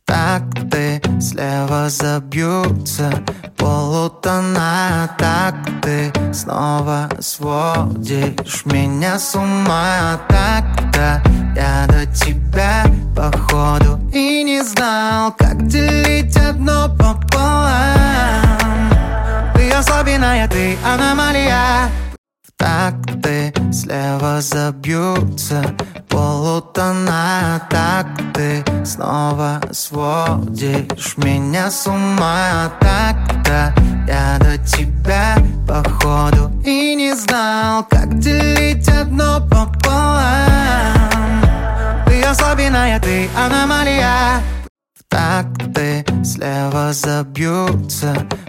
такты слева забьются полутона, так ты снова сводишь меня с ума. Так-то я до тебя походу и не знал, как делить одно пополам. Ты особенная, ты аномалия. Такты слева забьются полутона, так ты снова сводишь меня с ума. Так-то я до тебя походу и не знал, как делить одно пополам. Ты особенная, ты аномалия. Такты слева забьются